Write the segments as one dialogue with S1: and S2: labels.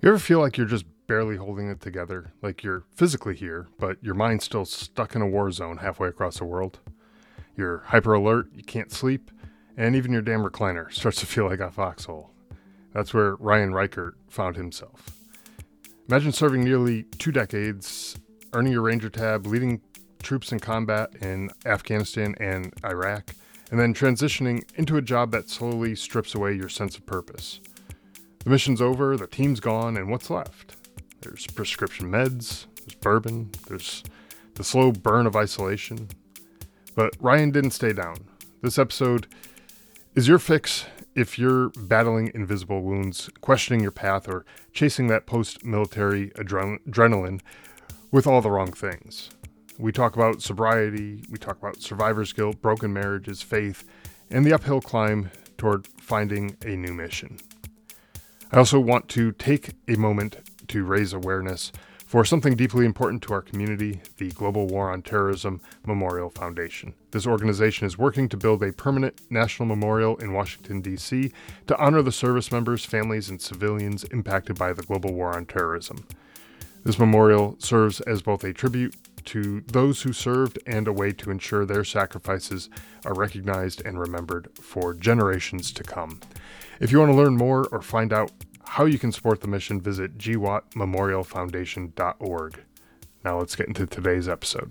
S1: You ever feel like you're just barely holding it together? Like you're physically here, but your mind's still stuck in a war zone halfway across the world? You're hyper alert, you can't sleep, and even your damn recliner starts to feel like a foxhole. That's where Ryan Reichert found himself. Imagine serving nearly 2 decades, earning your Ranger tab, leading troops in combat in Afghanistan and Iraq, and then transitioning into a job that slowly strips away your sense of purpose. The mission's over, the team's gone, and what's left? There's prescription meds, there's bourbon, there's the slow burn of isolation. But Ryan didn't stay down. This episode is your fix if you're battling invisible wounds, questioning your path, or chasing that post-military adrenaline with all the wrong things. We talk about sobriety, we talk about survivor's guilt, broken marriages, faith, and the uphill climb toward finding a new mission. I also want to take a moment to raise awareness for something deeply important to our community, the Global War on Terrorism Memorial Foundation. This organization is working to build a permanent national memorial in Washington, D.C. to honor the service members, families, and civilians impacted by the global war on terrorism. This memorial serves as both a tribute to those who served and a way to ensure their sacrifices are recognized and remembered for generations to come. If you want to learn more or find out how you can support the mission, visit gwatmemorialfoundation.org. Now let's get into today's episode.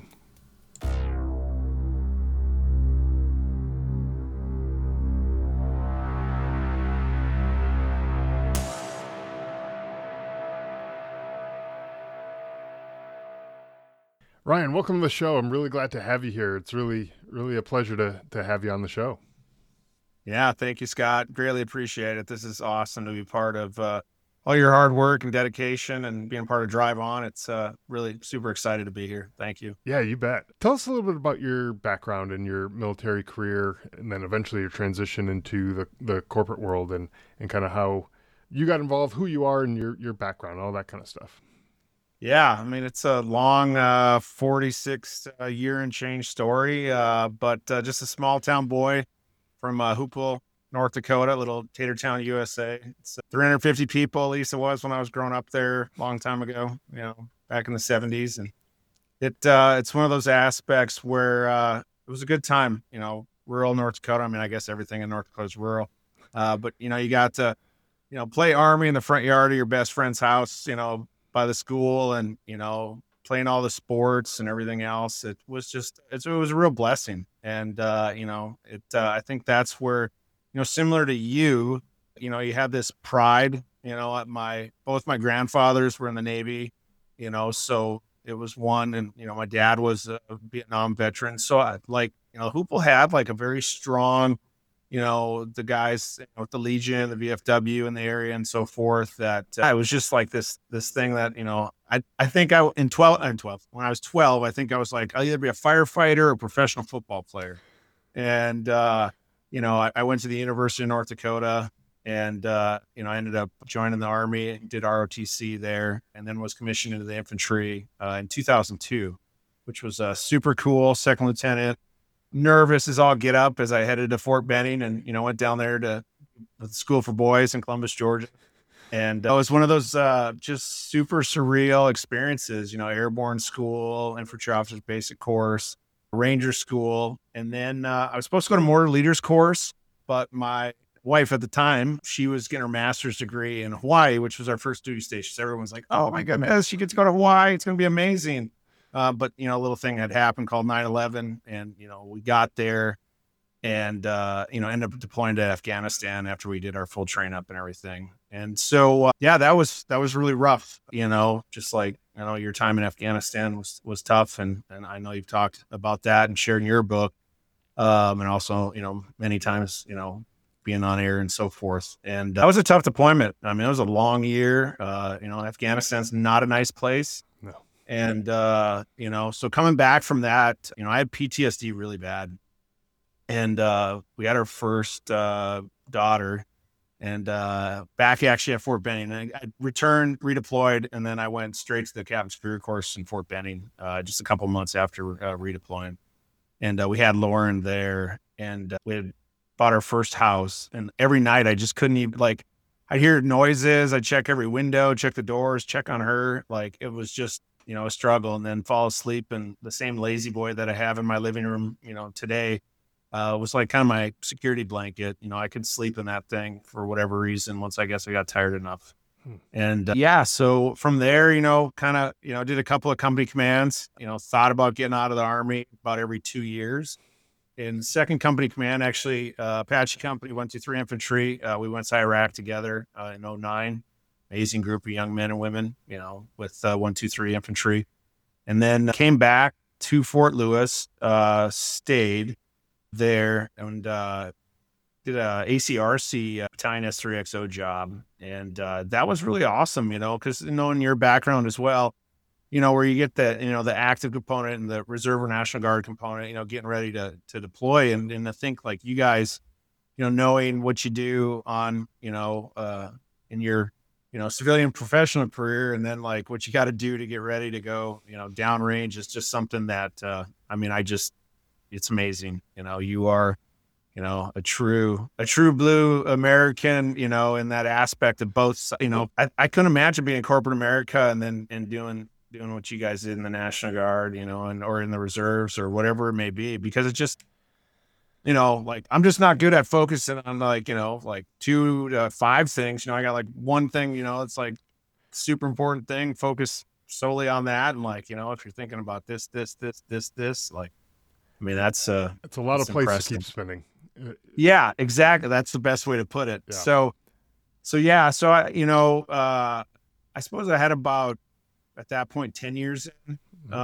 S1: Ryan, welcome to the show. I'm really glad to have you here. It's really a pleasure to have you on the show.
S2: Yeah, thank you, Scott. Greatly appreciate it. This is awesome to be part of all your hard work and dedication and being part of Drive On. It's really super excited to be here. Thank you.
S1: Yeah, you bet. Tell us a little bit about your background and your military career, and then eventually your transition into the corporate world and kind of how you got involved, who you are, and your background, all that kind of stuff.
S2: Yeah, I mean, it's a long 46 year and change story, but just a small town boy from Hoople, North Dakota, little Tatertown, USA. It's 350 people, at least it was when I was growing up there a long time ago, back in the 70s. And it's one of those aspects where it was a good time, rural North Dakota. I mean, I guess everything in North Dakota is rural. But, you got to, play Army in the front yard of your best friend's house, by the school and, playing all the sports and everything else. It was a real blessing. And, I think that's where, similar to you, you have this pride, both my grandfathers were in the Navy, so it was one, and, my dad was a Vietnam veteran. So Hoople had like a very strong, the guys with the Legion, the VFW in the area and so forth, that it was just like this thing that, I think when I was 12, I think I was like, I'll either be a firefighter or a professional football player. And, I went to the University of North Dakota and, I ended up joining the Army, did ROTC there, and then was commissioned into the infantry in 2002, which was super cool. Second lieutenant. Nervous as all get up as I headed to Fort Benning and, went down there to the School for Boys in Columbus, Georgia. And it was one of those just super surreal experiences, airborne school, infantry officers basic course, Ranger school. And then I was supposed to go to mortar leaders course, but my wife at the time, she was getting her master's degree in Hawaii, which was our first duty station. So everyone's like, oh my goodness, she gets to go to Hawaii. It's going to be amazing. But, a little thing had happened called 9/11 and, we got there and, ended up deploying to Afghanistan after we did our full train up and everything. And so, that was really rough, just like, your time in Afghanistan was tough. And I know you've talked about that and shared in your book. And also, many times, being on air and so forth. And that was a tough deployment. I mean, it was a long year. Afghanistan's not a nice place.
S1: No.
S2: And, so coming back from that, I had PTSD really bad. And we had our first daughter and back actually at Fort Benning. And I returned, redeployed, and then I went straight to the Captain Superior course in Fort Benning just a couple months after redeploying. And we had Lauren there, and we had bought our first house. And every night I just couldn't even, I'd hear noises. I'd check every window, check the doors, check on her. Like it was just, a struggle, and then fall asleep. And the same lazy boy that I have in my living room, today, was like kind of my security blanket. I could sleep in that thing for whatever reason once I guess I got tired enough.
S1: Hmm.
S2: And yeah, so from there, kind of, did a couple of company commands, thought about getting out of the Army about every 2 years. In second company command, actually, Apache Company 123 Infantry. We went to Iraq together in '09. Amazing group of young men and women, with 123 Infantry. And then came back to Fort Lewis, stayed there, and did a ACRC battalion S3XO job. And that was really awesome, because knowing your background as well, where you get the active component and the reserve or National Guard component, getting ready to deploy. And I think like you guys, knowing what you do on, in your, civilian professional career, and then like what you got to do to get ready to go, downrange is just something that, it's amazing. You are, a true blue American, in that aspect of both. I couldn't imagine being corporate America and then doing what you guys did in the National Guard, or in the reserves or whatever it may be, because it's just, like I'm just not good at focusing on like, like 2 to 5 things. I got like one thing, it's like super important thing, focus solely on that. And like, if you're thinking about this, like, that's
S1: It's a lot of
S2: that's
S1: plates to
S2: impressive.
S1: keep spinning.
S2: Yeah, exactly. That's the best way to put it.
S1: Yeah.
S2: So yeah, so I suppose I had about at that point 10 years in.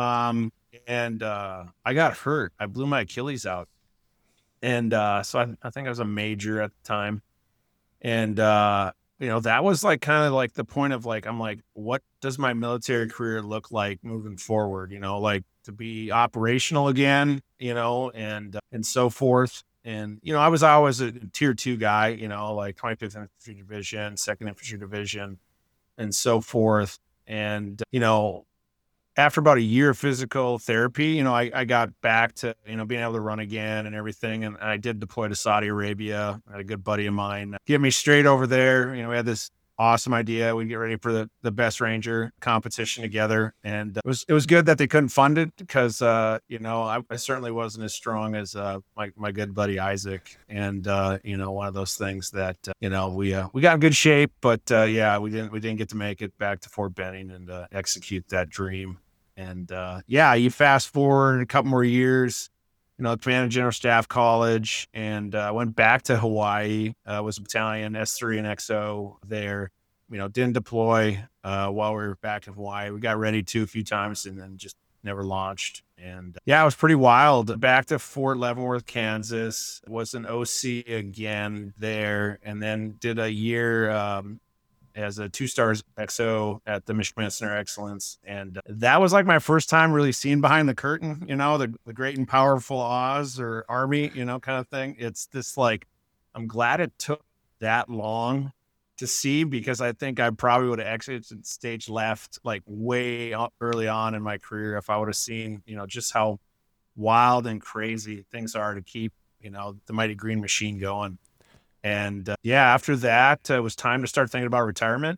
S2: And I got hurt. I blew my Achilles out. And so I think I was a major at the time. And that was like kind of like the point of like, I'm like, what does my military career look like moving forward? Like to be operational again, and so forth. And, I was always a tier 2 guy, like 25th Infantry Division, 2nd Infantry Division, and so forth. And, after about a year of physical therapy, I got back to, being able to run again and everything. And I did deploy to Saudi Arabia. I had a good buddy of mine get me straight over there. We had this awesome idea. We'd get ready for the best Ranger competition together. And it was good that they couldn't fund it because, I certainly wasn't as strong as my good buddy Isaac. And, one of those things that, we got in good shape, but yeah, we didn't get to make it back to Fort Benning and execute that dream. And yeah, you fast forward a couple more years, Command General Staff College, and went back to Hawaii. Was a battalion S3 and XO there. Didn't deploy while we were back in Hawaii. We got ready to a few times and then just never launched. And yeah, it was pretty wild. Back to Fort Leavenworth, Kansas. Was an OC again there, and then did a year as a 2-stars XO at the Michigan Center Excellence. And that was like my first time really seeing behind the curtain, the great and powerful Oz or Army, kind of thing. It's this like, I'm glad it took that long to see, because I think I probably would have exited stage left like way early on in my career if I would have seen, just how wild and crazy things are to keep, the Mighty Green Machine going. And yeah, after that, it was time to start thinking about retirement.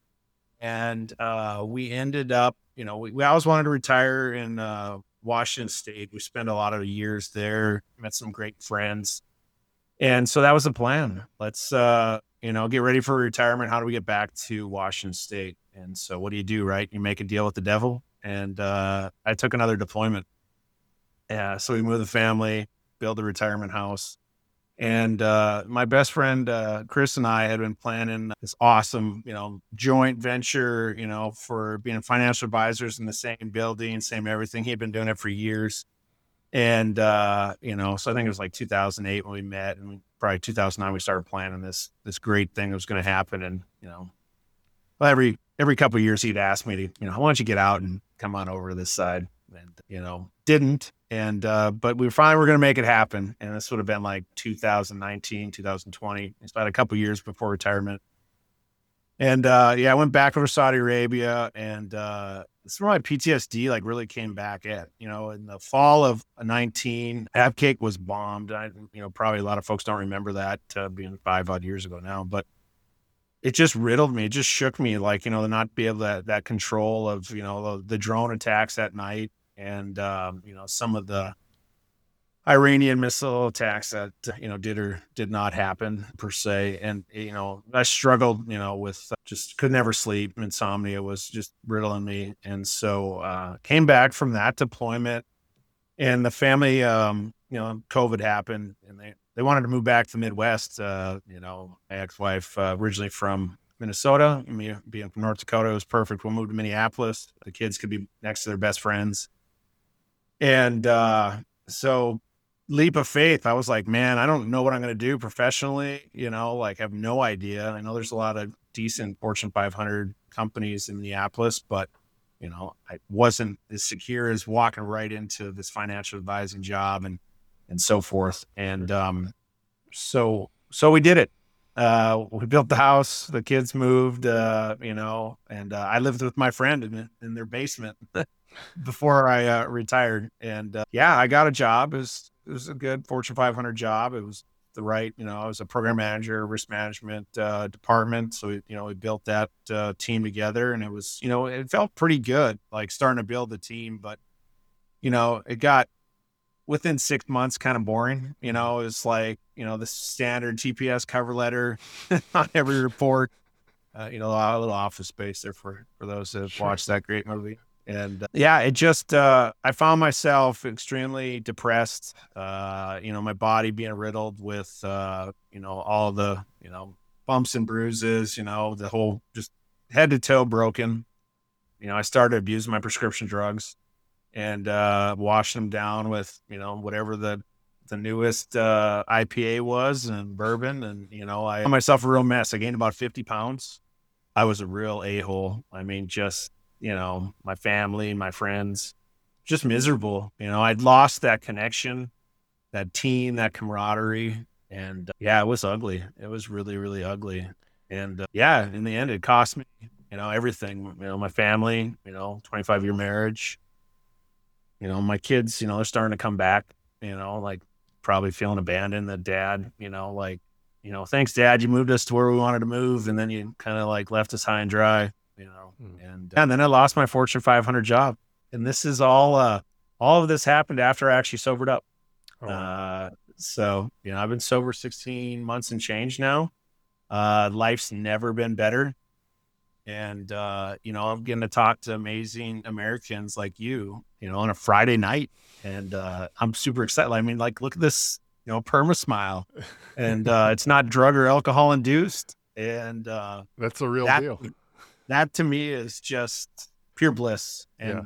S2: And we ended up, we always wanted to retire in Washington State. We spent a lot of years there, met some great friends. And so that was the plan. Let's, get ready for retirement. How do we get back to Washington State? And so what do you do, right? You make a deal with the devil. And I took another deployment. So we moved the family, built a retirement house. And my best friend, Chris, and I had been planning this awesome, joint venture, for being financial advisors in the same building, same everything. He had been doing it for years. And, so I think it was like 2008 when we met, and probably 2009, we started planning this great thing that was going to happen. And, well, every couple of years he'd ask me to, why don't you get out and come on over to this side? And, didn't. And, but we finally were going to make it happen. And this would have been like 2019, 2020. It's about a couple of years before retirement. And, I went back over to Saudi Arabia, and, this is where my PTSD like really came back at, in the fall of 19, Abqaiq was bombed. Probably a lot of folks don't remember that being 5 odd years ago now, but it just riddled me. It just shook me, like, to not be able to that control of, the drone attacks at night and, some of the Iranian missile attacks that, did or did not happen per se. And, I struggled, with just could never sleep. Insomnia was just riddling me. And so, came back from that deployment and the family, COVID happened and they wanted to move back to the Midwest. My ex-wife, originally from Minnesota, me being from North Dakota, it was perfect. We'll move to Minneapolis. The kids could be next to their best friends. And, so leap of faith, I was like, man, I don't know what I'm going to do professionally, have no idea. I know there's a lot of decent Fortune 500 companies in Minneapolis, but, I wasn't as secure as walking right into this financial advising job and so forth. And, so we did it. We built the house, the kids moved, and I lived with my friend in their basement before I retired. And I got a job. It was a good Fortune 500 job. It was the right, I was a program manager, risk management department. So, we built that team together and it was, it felt pretty good, like starting to build the team. But, it got within 6 months kind of boring. It was like, the standard TPS cover letter on every report, a little Office Space there for those that have watched that great movie. And it just, I found myself extremely depressed, my body being riddled with, all the, bumps and bruises, the whole just head to toe broken. I started abusing my prescription drugs and washing them down with, whatever the newest IPA was and bourbon. And, I found myself a real mess. I gained about 50 pounds. I was a real a-hole. I mean, just, my family, my friends, just miserable. I'd lost that connection, that team, that camaraderie. And it was ugly. It was really, really ugly. And in the end, it cost me, everything, my family, 25-year marriage, my kids, they're starting to come back, like probably feeling abandoned. The dad, thanks, Dad, you moved us to where we wanted to move. And then you kind of like left us high and dry. And then I lost my Fortune 500 job. And this is all of this happened after I actually sobered up. So, I've been sober 16 months and change now. Life's never been better. And, I'm getting to talk to amazing Americans like you, on a Friday night. And I'm super excited. I mean, like, look at this, perma smile. And it's not drug or alcohol induced. And
S1: that's a real deal.
S2: That to me is just pure bliss. And,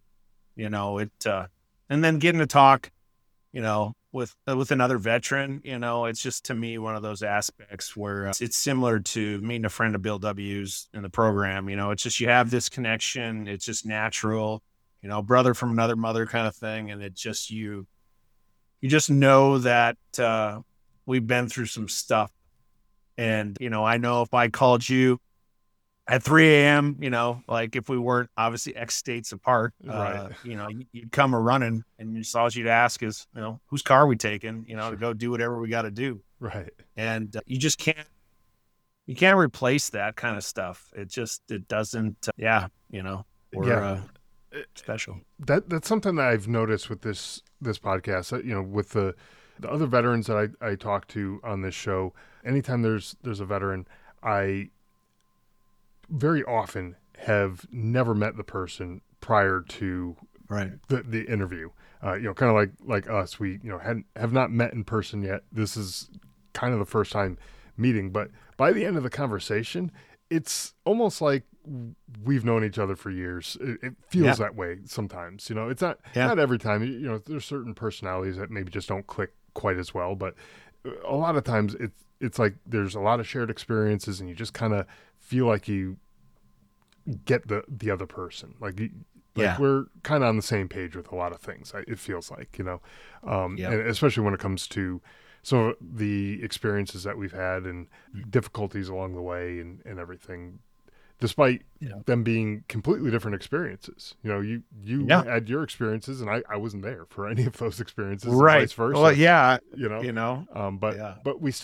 S2: and then getting to talk, with another veteran, it's just to me one of those aspects where it's similar to meeting a friend of Bill W's in the program. It's just you have this connection. It's just natural, brother from another mother kind of thing. And it's just you just know that we've been through some stuff. And, I know if I called you at 3 a.m., like if we weren't obviously X states apart,
S1: right.
S2: You'd come a running and just all you'd ask is, whose car are we taking, to go do whatever we got to do.
S1: Right.
S2: And you just can't replace that kind of stuff. It doesn't, we're special.
S1: That's something that I've noticed with this podcast, with the other veterans that I talk to on this show. Anytime there's a veteran, I very often have never met the person prior to the interview. Kind of like us, we have not met in person yet. This is kind of the first time meeting, but by the end of the conversation, it's almost like we've known each other for years. It feels that way sometimes. It's not every time. There's certain personalities that maybe just don't click quite as well, but a lot of times it's like there's a lot of shared experiences, and you just kind of feel like you get the other person. Like we're kind of on the same page with a lot of things. It feels like, and especially when it comes to some of the experiences that we've had and difficulties along the way and everything, despite them being completely different experiences. You had your experiences and I wasn't there for any of those experiences,
S2: right?
S1: And vice versa.
S2: Well, but
S1: but we still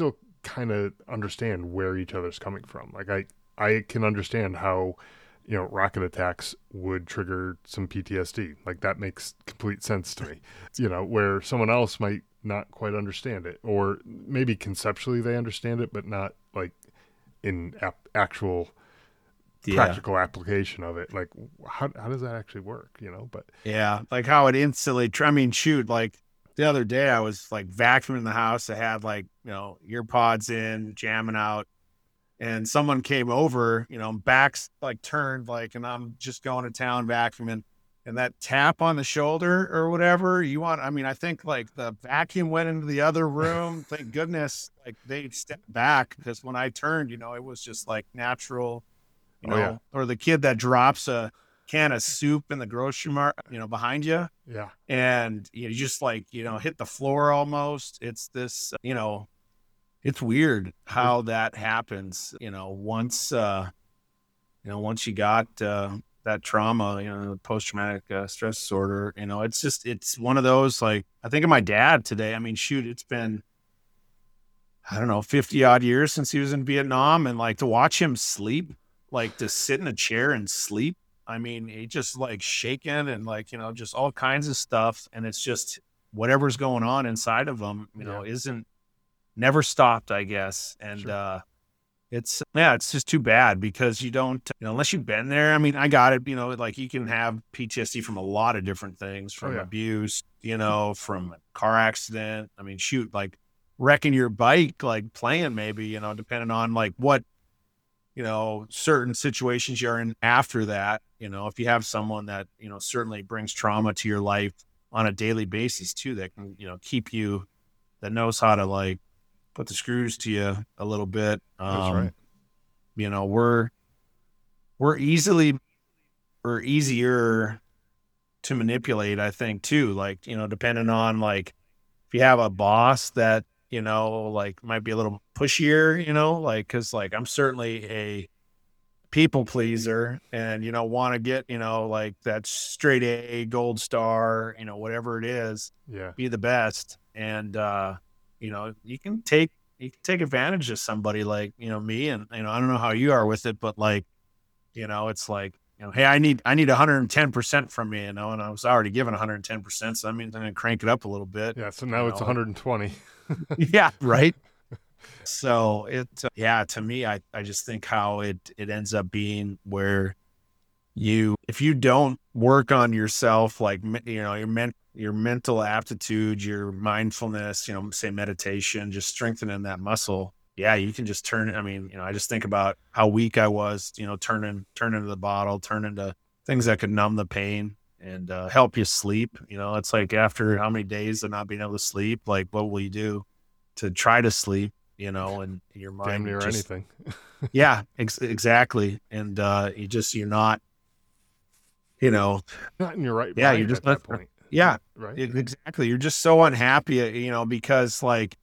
S1: kind of understand where each other's coming from. Like I can understand how, rocket attacks would trigger some PTSD. Like that makes complete sense to me. Where someone else might not quite understand it, or maybe conceptually they understand it, but not like in actual practical application of it. Like how does that actually work? But
S2: yeah, like how it instantly. I mean, shoot, like the other day I was like vacuuming the house. I had like ear pods in, jamming out. And someone came over, backs like turned, like, and I'm just going to town vacuuming, and that tap on the shoulder or whatever I think like the vacuum went into the other room. Thank goodness, like they stepped back, because when I turned, it was just like natural, or the kid that drops a can of soup in the grocery mart, behind you.
S1: Yeah.
S2: And you just like, hit the floor almost. It's this, it's weird how that happens, once you got that trauma, the post-traumatic stress disorder, it's one of those, like, I think of my dad today. I mean, shoot, it's been, I don't know, 50 odd years since he was in Vietnam, and like to watch him sleep, like to sit in a chair and sleep. I mean, he just like shaking and like, just all kinds of stuff. And it's just whatever's going on inside of him, isn't never stopped, I guess. And sure. It's just too bad, because you don't, unless you've been there. I mean, I got it, like you can have PTSD from a lot of different things, from abuse, from a car accident. I mean, shoot, like wrecking your bike, like playing maybe, depending on like what, certain situations you're in after that. If you have someone that, certainly brings trauma to your life on a daily basis too, that can, keep you, that knows how to like put the screws to you a little bit.
S1: That's right.
S2: We're easier to manipulate, I think too. Like, depending on like, if you have a boss that, like might be a little pushier, like, cause like I'm certainly a people pleaser, and, want to get, like that straight A, gold star, whatever it is, be the best. And, you can take advantage of somebody like, me, and, I don't know how you are with it, but like, it's like, hey, I need 110% from me, and I was already given 110%. So that means I'm going to crank it up a little bit.
S1: Yeah. So now it's 120.
S2: Yeah. Right. So to me, I just think how it ends up being where if you don't work on yourself, like, your mental aptitude, your mindfulness, say meditation, just strengthening that muscle. Yeah. You can just turn. I mean, I just think about how weak I was, turn into the bottle, turn into things that could numb the pain and help you sleep. It's like, after how many days of not being able to sleep, like what will you do to try to sleep? And your mind,
S1: damn near anything.
S2: Yeah, exactly. And you're not,
S1: not in your right.
S2: Yeah, you're just
S1: at that point.
S2: Yeah,
S1: right.
S2: Exactly. You're just so unhappy, because like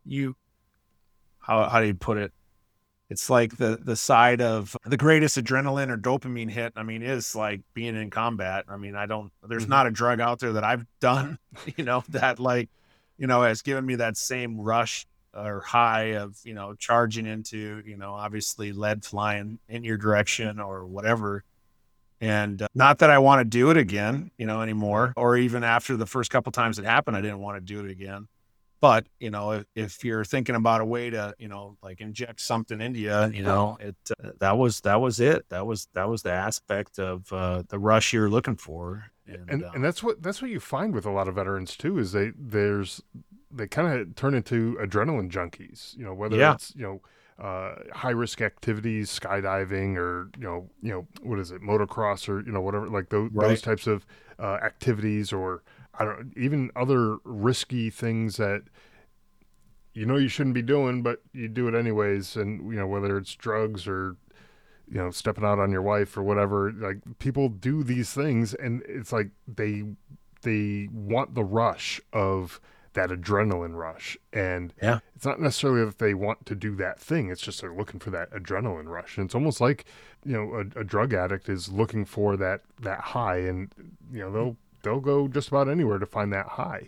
S2: how do you put it? It's like the side of the greatest adrenaline or dopamine hit, I mean, is like being in combat. I mean, there's not a drug out there that I've done, that like, has given me that same rush or high of, charging into, obviously lead flying in your direction or whatever. And not that I want to do it again, anymore, or even after the first couple times it happened, I didn't want to do it again. But, if you're thinking about a way to, like inject something into you, that was it. That was the aspect of the rush you're looking for.
S1: And that's what you find with a lot of veterans too, is they kind of turn into adrenaline junkies, whether it's, high risk activities, skydiving, or, what is it, motocross, or, whatever, like those types of activities, or even other risky things that, you shouldn't be doing, but you do it anyways. And, whether it's drugs or, stepping out on your wife or whatever, like people do these things, and it's like they want the rush of that adrenaline rush. And it's not necessarily that they want to do that thing. It's just they're looking for that adrenaline rush. And it's almost like, a drug addict is looking for that high, and, they'll go just about anywhere to find that high.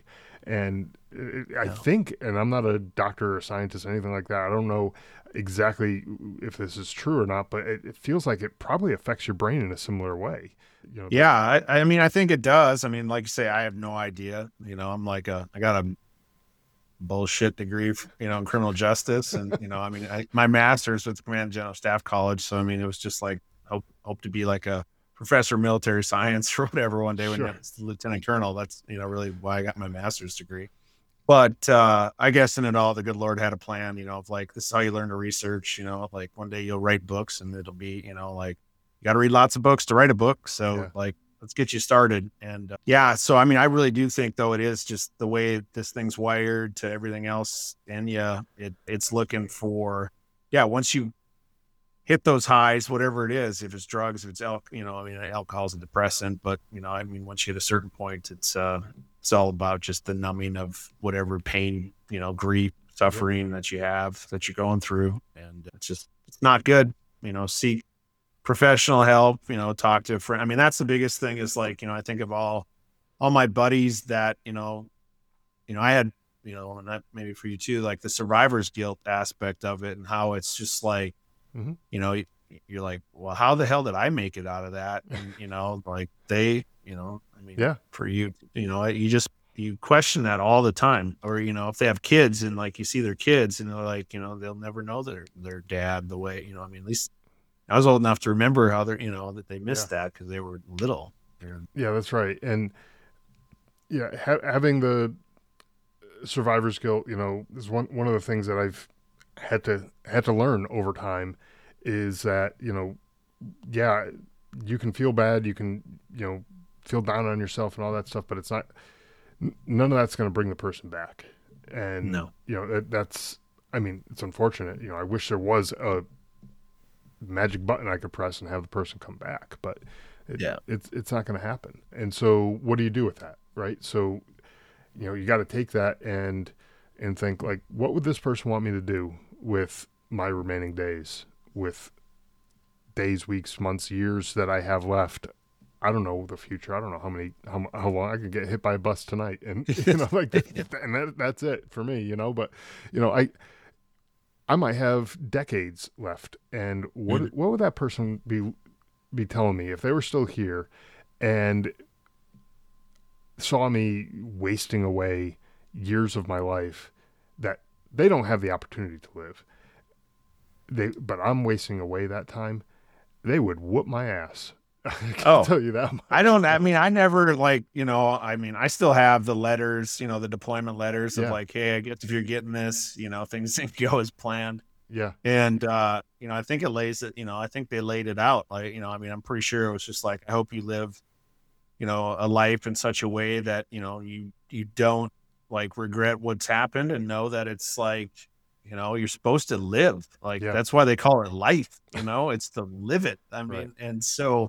S1: And I think, and I'm not a doctor or scientist or anything like that, I don't know exactly if this is true or not, but it feels like it probably affects your brain in a similar way. You know,
S2: Yeah, I mean, I think it does. I mean, like you say, I have no idea. I'm like I got a bullshit degree, in criminal justice, and I mean, my master's with Command General Staff College. So I mean, it was just like hope to be like a professor of military science or whatever one day when
S1: sure.
S2: you're lieutenant colonel. That's really why I got my master's degree. But I guess in it all, the good Lord had a plan, of like, this is how you learn to research, like one day you'll write books and it'll be, like you got to read lots of books to write a book. So
S1: Yeah.
S2: like, let's get you started. And yeah, so I mean, I really do think though, it is just the way this thing's wired to everything else. And yeah, it's looking for, yeah, once you hit those highs, whatever it is, if it's drugs, if it's I mean, alcohol's a depressant, but I mean, once you hit a certain point, it's all about just the numbing of whatever pain, grief, suffering that you have, that you're going through. And it's not good, seek professional help, talk to a friend. I mean, that's the biggest thing is like, I think of all my buddies that, I had, and that maybe for you too, like the survivor's guilt aspect of it and how it's just like, you're like, well, how the hell did I make it out of that? And, like they, I mean,
S1: Yeah.
S2: for you, you question that all the time. Or, if they have kids and like you see their kids and they're like, they'll never know their dad the way, I mean, at least I was old enough to remember how they're, that they missed that because they were little.
S1: Yeah, that's right. And yeah, having the survivor's guilt, is one of the things that I've had to learn over time is that, yeah, you can feel bad, you can, feel down on yourself and all that stuff, but it's not, none of that's going to bring the person back. And,
S2: No.
S1: that's, I mean, it's unfortunate. I wish there was a magic button I could press and have the person come back, but it's not going to happen. And so what do you do with that? Right. So, you got to take that and think like, what would this person want me to do with my remaining days, with days, weeks, months, years that I have left? I don't know the future. I don't know how long I could get hit by a bus tonight, and like, and that's it for me. But I might have decades left, and what would that person be telling me if they were still here, and saw me wasting away years of my life that they don't have the opportunity to live. But I'm wasting away that time. They would whoop my ass. I can tell you that much.
S2: I mean, I never like, I mean, I still have the letters, the deployment letters of like, hey, I guess if you're getting this, things didn't go as planned.
S1: Yeah.
S2: And, I think it lays it, I think they laid it out. Like, I mean, I'm pretty sure it was just like, I hope you live, a life in such a way that, you don't like regret what's happened and know that it's like, you're supposed to live. Like, that's why they call it life, it's to live it. I mean, and so,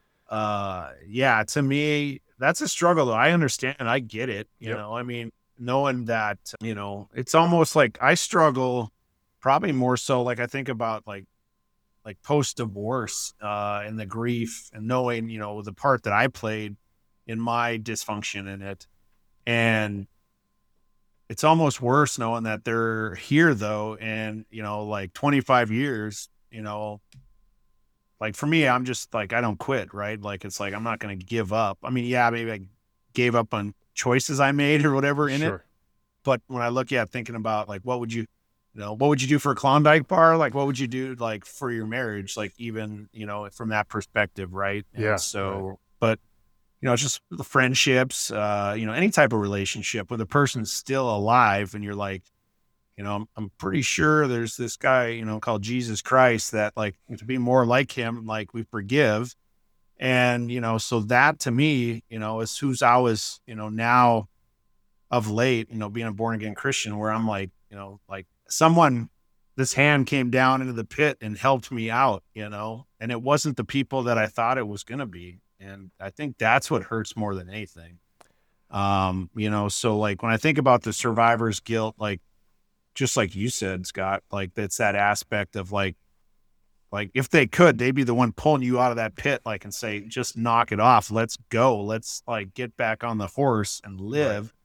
S2: to me, that's a struggle though. I understand and I get it, you know, I mean, knowing that, it's almost like I struggle probably more so. Like I think about like post-divorce, and the grief and knowing, the part that I played in my dysfunction in it. And it's almost worse knowing that they're here though. And, like 25 years, like for me, I'm just like, I don't quit, right? Like, it's like, I'm not going to give up. I mean, yeah, maybe I gave up on choices I made or whatever in it. But when I look at thinking about like, what would you do for a Klondike bar? Like, what would you do like for your marriage? Like even, from that perspective. Right. And so, but just the friendships, any type of relationship when the person's still alive and you're like, I'm pretty sure there's this guy, called Jesus Christ that like to be more like him, like we forgive. And, so that to me, is who's I was, now of late, being a born again Christian where I'm like, like someone, this hand came down into the pit and helped me out, and it wasn't the people that I thought it was going to be. And I think that's what hurts more than anything. So like when I think about the survivor's guilt, like, just like you said, Scott, like that's that aspect of like if they could, they'd be the one pulling you out of that pit, like, and say, just knock it off. Let's go. Let's like get back on the horse and live.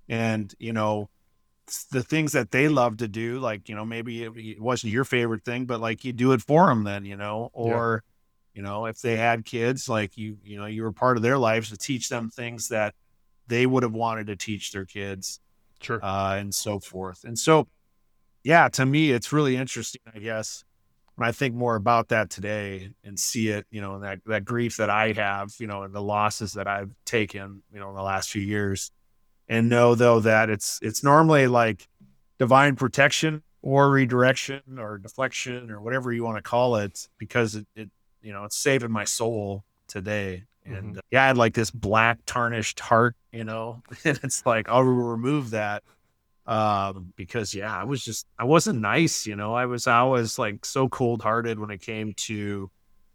S2: And, the things that they love to do, like, maybe it wasn't your favorite thing, but like you do it for them then,
S1: Yeah.
S2: or, if they had kids, like you were part of their lives to teach them things that they would have wanted to teach their kids,
S1: Sure.
S2: and so forth. And so, yeah, to me, it's really interesting, I guess, when I think more about that today and see it, that grief that I have, and the losses that I've taken, in the last few years, and know though that it's normally like divine protection or redirection or deflection or whatever you want to call it, because it's saving my soul today.
S1: Hmm.
S2: And yeah, I had like this black tarnished heart, and it's like I'll remove that, because yeah, I wasn't nice, I was like so cold hearted when it came to,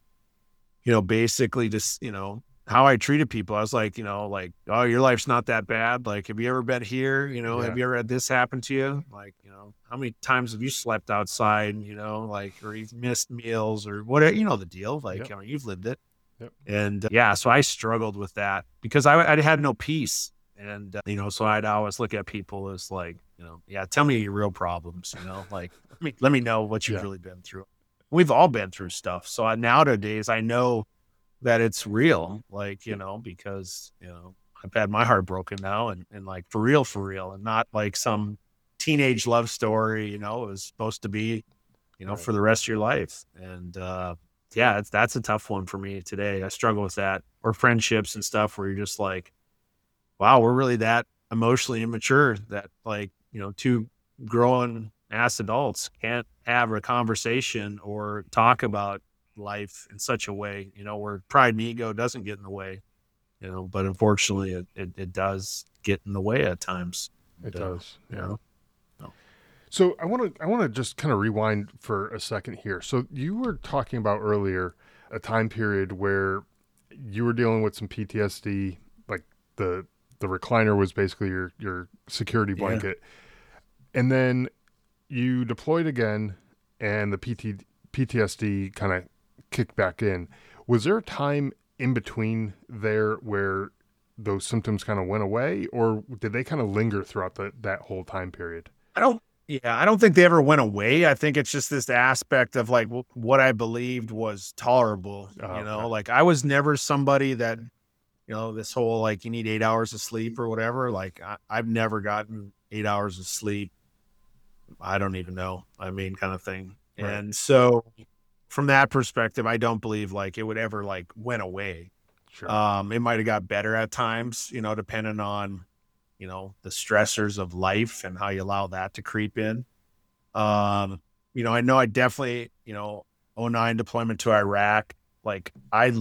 S2: basically just, how I treated people. I was like, like, oh, your life's not that bad. Like, have you ever been here?
S1: Yeah.
S2: Have you ever had this happen to you? Like, how many times have you slept outside, like, or you've missed meals or whatever, the deal, like,
S1: Yep.
S2: you've lived it.
S1: Yep.
S2: And yeah, so I struggled with that because I had no peace. And, so I'd always look at people as like, yeah, tell me your real problems, like, let me know what you've
S1: Yeah.
S2: really been through. We've all been through stuff. So nowadays I know that it's real, like, because, I've had my heart broken now, and like for real, and not like some teenage love story, it was supposed to be,
S1: Right.
S2: for the rest of your life. And, yeah, that's a tough one for me today. I struggle with that, or friendships and stuff where you're just like, wow, we're really that emotionally immature that, like, two grown ass adults can't have a conversation or talk about life in such a way, where pride and ego doesn't get in the way, but unfortunately it does get in the way at times.
S1: It
S2: And,
S1: does.
S2: you
S1: Yeah.
S2: know, so,
S1: So I want to just kind of rewind for a second here. So you were talking about earlier a time period where you were dealing with some PTSD, like the recliner was basically your security
S2: yeah.
S1: blanket, and then you deployed again, and the PTSD kind of kicked back in. Was there a time in between there where those symptoms kind of went away, or did they kind of linger throughout that whole time period?
S2: I don't think they ever went away. I think it's just this aspect of like what I believed was tolerable,
S1: Oh, okay.
S2: like I was never somebody that, this whole like you need 8 hours of sleep or whatever. Like I've never gotten 8 hours of sleep. I don't even know. I mean, kind of thing.
S1: Right.
S2: And so from that perspective, I don't believe like it would ever like went away.
S1: Sure.
S2: It might have got better at times, depending on, the stressors of life and how you allow that to creep in. Um, I know I definitely, '09 deployment to Iraq. Like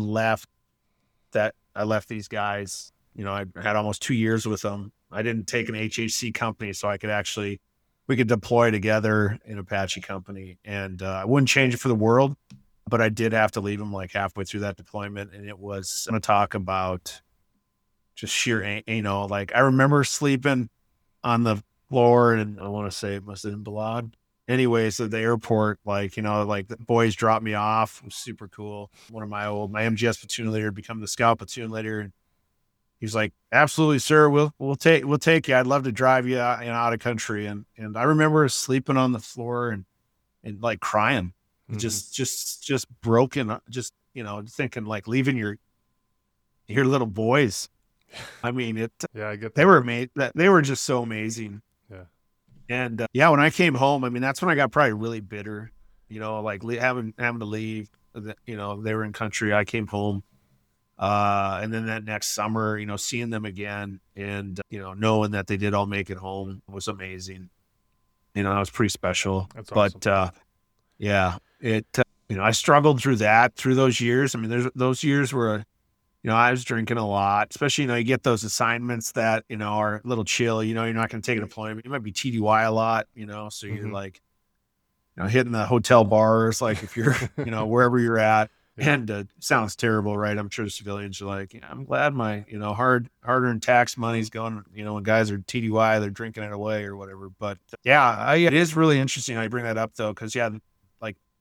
S2: I left these guys, I had almost 2 years with them. I didn't take an HHC company, so we could deploy together in Apache company, and I wouldn't change it for the world, but I did have to leave them like halfway through that deployment. And it was going to talk about just sheer, like I remember sleeping on the floor, and I want to say it must have been Balad. Anyways, at the airport, like, like the boys dropped me off. It was super cool. One of my MGS platoon leader become the scout platoon leader. And he's like, absolutely, sir. We'll take you. I'd love to drive you out, out of country. And I remember sleeping on the floor and like crying,
S1: Mhm.
S2: just broken, just, thinking like leaving your little boys. I mean,
S1: Yeah, I get
S2: they
S1: that.
S2: were amazing. They were just so amazing.
S1: Yeah.
S2: And yeah, when I came home, I mean, that's when I got probably really bitter, like having to leave. They were in country. I came home, and then that next summer, seeing them again, and knowing that they did all make it home was amazing. That was pretty special.
S1: That's awesome.
S2: But yeah, I struggled through those years. I mean, there's those years where I was drinking a lot, especially, you get those assignments that, are a little chill, you're not going to take a deployment. You might be TDY a lot, so you're
S1: Mhm.
S2: like, hitting the hotel bars, like if you're, wherever you're at.
S1: Yeah.
S2: And sounds terrible, right? I'm sure the civilians are like, yeah, I'm glad my, hard-earned tax money's going, when guys are TDY, they're drinking it away or whatever. But yeah, it is really interesting how you bring that up though. Cause yeah, like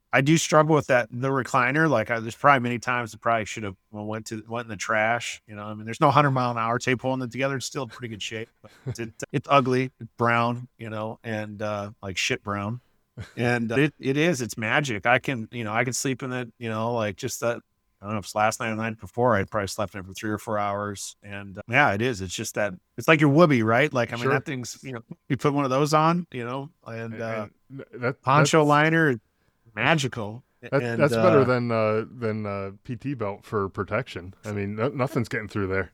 S2: I do struggle with that, the recliner. Like there's probably many times I probably should have went in the trash. I mean, there's no 100-mile-an-hour tape holding it together. It's still in pretty good shape, but it's ugly, it's brown, and like shit brown. And it's magic. I can sleep in it, like just that. I don't know if it's last night or the night before. I probably slept in it for 3 or 4 hours. And yeah, it is. It's just that it's like your whoopee, right? Like, I mean, that thing's, you put one of those on, and that poncho liner, magical.
S1: That's better than PT belt for protection. I mean, nothing's getting through there.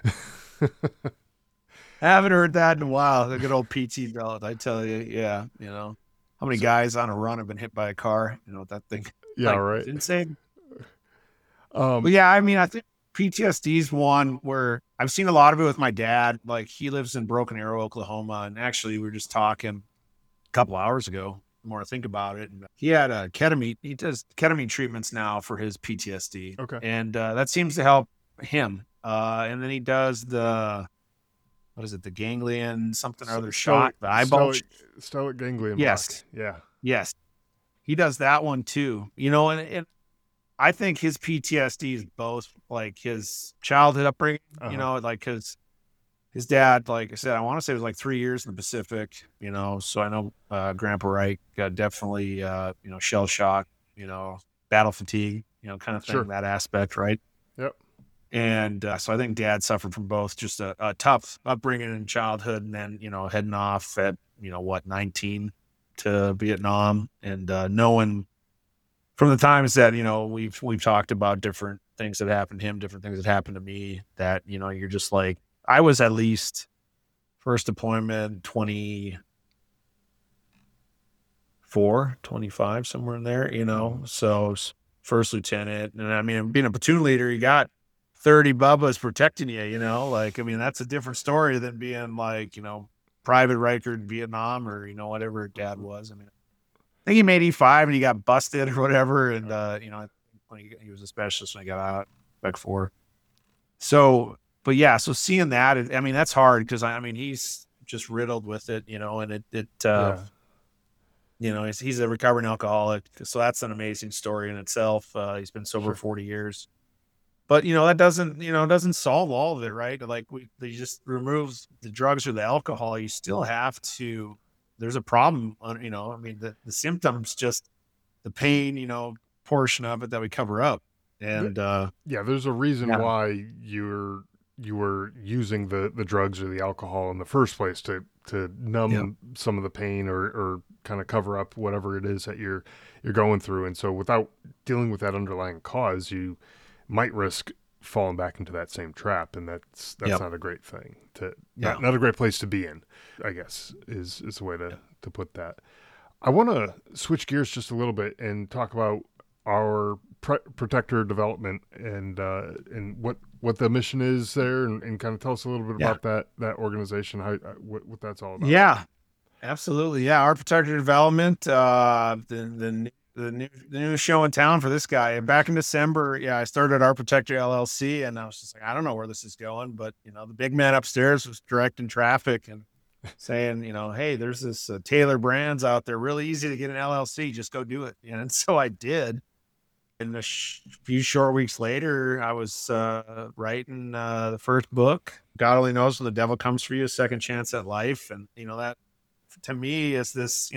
S2: I haven't heard that in a while. The good old PT belt, I tell you. Yeah, how many guys on a run have been hit by a car? With that thing.
S1: Yeah, right.
S2: It's insane. But yeah, I mean, I think PTSD is one where I've seen a lot of it with my dad. Like he lives in Broken Arrow, Oklahoma, and actually we were just talking a couple hours ago. The more I think about it, and he had a ketamine. He does ketamine treatments now for his PTSD.
S1: Okay,
S2: and that seems to help him. And then he does the ganglion something or other shot, the eyeball
S1: stoic ganglion.
S2: Yes,
S1: block.
S2: yes, he does that one too. And I think his PTSD is both like his childhood upbringing, like because his dad, like I said, I want to say it was like 3 years in the Pacific, so I know Grandpa Wright got definitely, shell shock, battle fatigue, kind of thing,
S1: sure.
S2: That aspect, right?
S1: Yep.
S2: And so I think dad suffered from both just a tough upbringing in childhood and then, heading off at, 19 to Vietnam and knowing from the times that, we've talked about different things that happened to him, different things that happened to me that, you're just like, I was at least first deployment 24, 25, somewhere in there, so first lieutenant. And I mean, being a platoon leader, you got 30 Bubbas protecting you, like, I mean, that's a different story than being like, Private Riker in Vietnam or, whatever dad was. I mean, I think he made E5 and he got busted or whatever. And, when he was a specialist when he got out, Spec 4. So, but yeah, so seeing that, I mean, that's hard because I mean, he's just riddled with it, and he's a recovering alcoholic. So that's an amazing story in itself. He's been sober 40 years, but that doesn't solve all of it, right? Like they just removes the drugs or the alcohol. You still have to, there's a problem on, I mean, the symptoms, just the pain, portion of it that we cover up. And,
S1: there's a reason why you were using the drugs or the alcohol in the first place to numb some of the pain or kind of cover up whatever it is that you're going through. And so without dealing with that underlying cause, you might risk falling back into that same trap. And that's not a great thing not a great place to be in, I guess is the way to put that. I want to switch gears just a little bit and talk about our protector development and what the mission is there and kind of tell us a little bit about that organization, what that's all about.
S2: Yeah, absolutely. Yeah. Our protector development, the new show in town for this guy back in December. Yeah. I started Our Protector LLC and I was just like, I don't know where this is going, but the big man upstairs was directing traffic and saying, hey, there's this Taylor Brands out there, really easy to get an LLC, just go do it. And so I did. And a few short weeks later, I was writing the first book, God Only Knows When the Devil Comes for You, Second Chance at Life. And, that to me is this,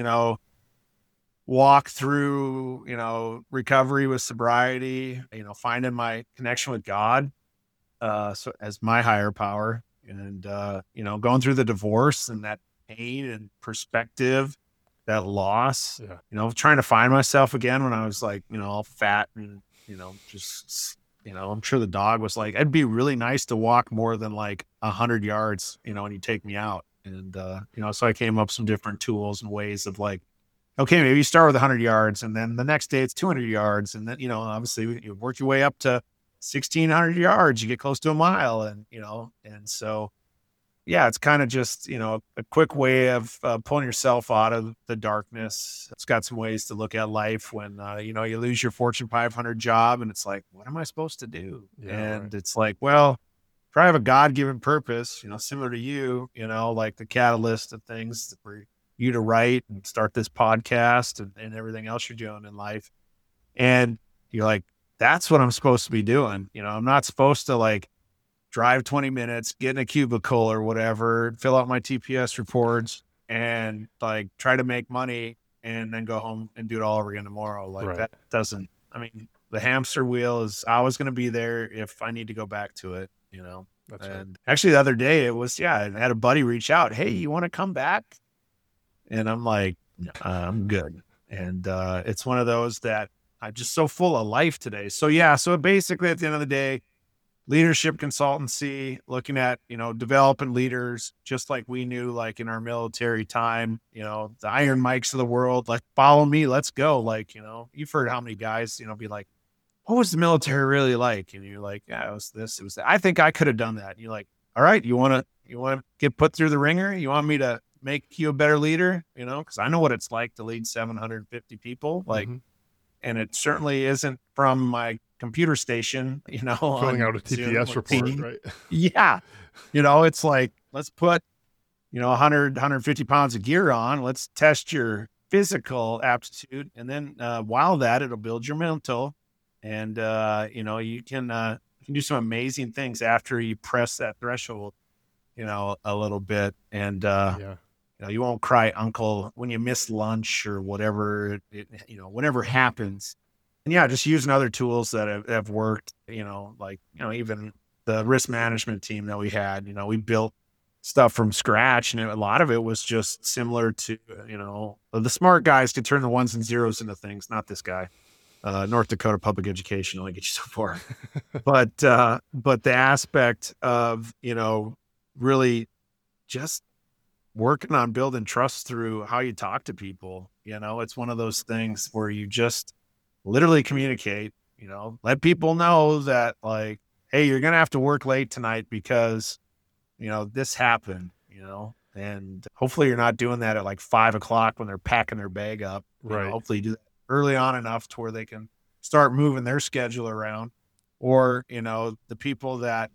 S2: walk through, recovery with sobriety, finding my connection with God so as my higher power and, going through the divorce and that pain and perspective, that loss, trying to find myself again when I was like, all fat and, just, I'm sure the dog was like, it'd be really nice to walk more than like 100 yards, when you take me out. And, so I came up with some different tools and ways of like, okay, maybe you start with 100 yards and then the next day it's 200 yards. And then, obviously you work your way up to 1,600 yards, you get close to a mile and, and so, yeah, it's kind of just, a quick way of pulling yourself out of the darkness. It's got some ways to look at life when, you lose your Fortune 500 job and it's like, what am I supposed to do? It's like, well, try to have a God-given purpose, similar to you, like the catalyst of things for you to write and start this podcast and everything else you're doing in life. And you're like, that's what I'm supposed to be doing. I'm not supposed to like drive 20 minutes, get in a cubicle or whatever, fill out my TPS reports and like try to make money and then go home and do it all over again tomorrow. Like
S1: Right.
S2: that doesn't, I mean, the hamster wheel is always going to be there if I need to go back to it.
S1: That's right.
S2: And actually the other day it was, I had a buddy reach out. Hey, you want to come back? And I'm like, "No, I'm good." And it's one of those that I'm just so full of life today. So yeah, so basically at the end of the day, leadership consultancy, looking at, developing leaders, just like we knew, like in our military time, the Iron Mikes of the world, like follow me, let's go. Like, you've heard how many guys, be like, what was the military really like? And you're like, yeah, it was this, it was that. I think I could have done that. And you're like, all right, you want to get put through the ringer? You want me to make you a better leader? Cause I know what it's like to lead 750 people. Like, and it certainly isn't from my computer station,
S1: Filling out a
S2: Zoom
S1: TPS
S2: or
S1: report,
S2: Teams.
S1: right?
S2: Yeah. It's like, let's put, 100, 150 pounds of gear on. Let's test your physical aptitude. And then while that, it'll build your mental. And, you can do some amazing things after you press that threshold, a little bit. And,
S1: Yeah.
S2: you won't cry uncle when you miss lunch or whatever, whatever happens. And yeah, just using other tools that have worked, like, even the risk management team that we had, we built stuff from scratch. And a lot of it was just similar to, the smart guys could turn the ones and zeros into things, not this guy. North Dakota public education only get you so far. But the aspect of, really just working on building trust through how you talk to people, it's one of those things where you just literally communicate, let people know that like, hey, you're going to have to work late tonight because, this happened, and hopefully you're not doing that at like 5 o'clock when they're packing their bag up.
S1: Right.
S2: Hopefully you do that early on enough to where they can start moving their schedule around, or, the people that,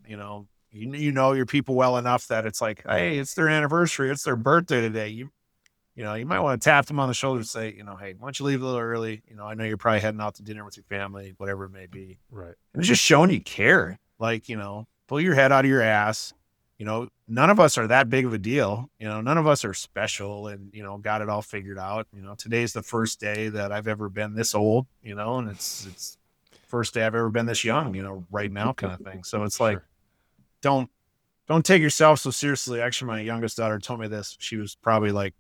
S2: your people well enough that it's like, hey, it's their anniversary, it's their birthday today. You might want to tap them on the shoulder and say, hey, why don't you leave a little early? I know you're probably heading out to dinner with your family, whatever it may be.
S1: Right.
S2: And it's just showing you care. Like, pull your head out of your ass. None of us are that big of a deal. None of us are special and, got it all figured out. Today's the first day that I've ever been this old, and it's first day I've ever been this young, right now kind of thing. So it's like,
S1: Sure.
S2: don't take yourself so seriously. Actually, my youngest daughter told me this. She was probably like,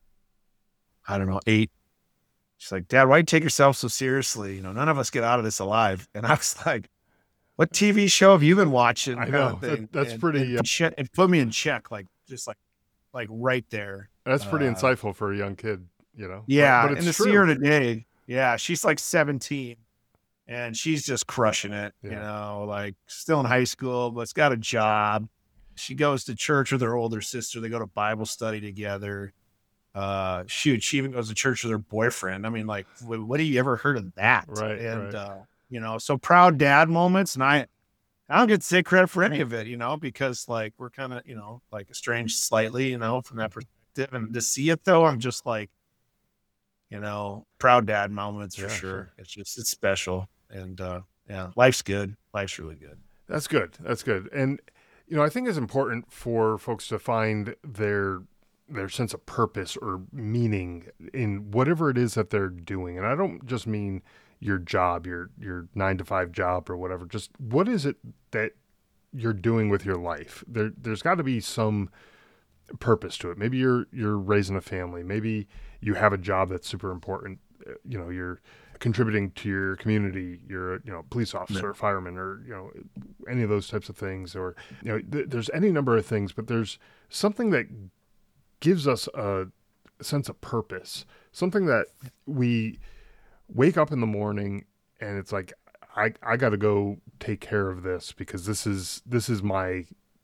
S2: I don't know, 8. She's like, Dad, why do you take yourself so seriously? None of us get out of this alive. And I was like, what TV show have you been watching?
S1: I know. That's pretty.
S2: It put me in check, like just like right there.
S1: That's pretty insightful for a young kid,
S2: Yeah,
S1: but it's
S2: and to
S1: true.
S2: see her today, yeah, she's like 17, and she's just crushing it.
S1: Yeah.
S2: Like still in high school, but's got a job. She goes to church with her older sister. They go to Bible study together. Shoot, she even goes to church with her boyfriend. I mean, like, what have you ever heard of that?
S1: Right.
S2: And
S1: right.
S2: so proud dad moments, and I don't get to take credit for any of it, because like we're kind of, like estranged slightly, from that perspective. And to see it though, I'm just like, proud dad moments for sure. It's special. And yeah, life's good. Life's really good.
S1: That's good. That's good. And I think it's important for folks to find their sense of purpose or meaning in whatever it is that they're doing. And I don't just mean your job, your 9-to-5 job or whatever. Just what is it that you're doing with your life? There's got to be some purpose to it. Maybe you're raising a family. Maybe you have a job that's super important. You're contributing to your community. You're a police officer, or fireman, or any of those types of things. Or there's any number of things, but there's something that gives us a sense of purpose. Something that we wake up in the morning and it's like, I got to go take care of this because this is my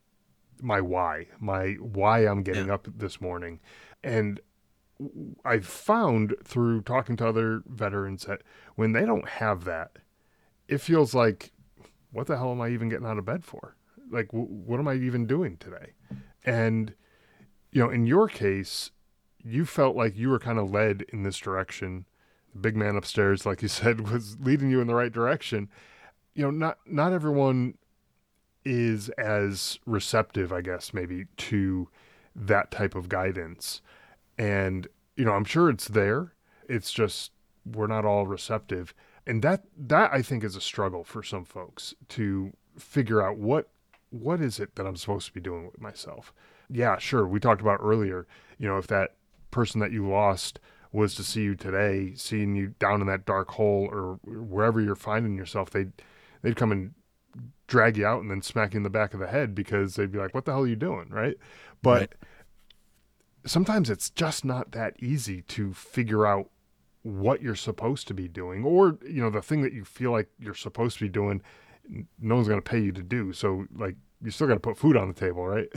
S1: why I'm getting up this morning. And I've found through talking to other veterans that when they don't have that, it feels like, what the hell am I even getting out of bed for? Like, what am I even doing today? And, in your case, you felt like you were kind of led in this direction, the big man upstairs, like you said, was leading you in the right direction. Not everyone is as receptive, I guess, maybe to that type of guidance. And, I'm sure it's there. It's just we're not all receptive. And that I think is a struggle for some folks to figure out what is it that I'm supposed to be doing with myself. Yeah, sure. We talked about earlier, if that person that you lost was to see you today, seeing you down in that dark hole or wherever you're finding yourself, they'd come and drag you out and then smack you in the back of the head because they'd be like, what the hell are you doing? Right. But
S2: Right.
S1: sometimes it's just not that easy to figure out what you're supposed to be doing, or, the thing that you feel like you're supposed to be doing, no one's going to pay you to do. So like, you still got to put food on the table, right?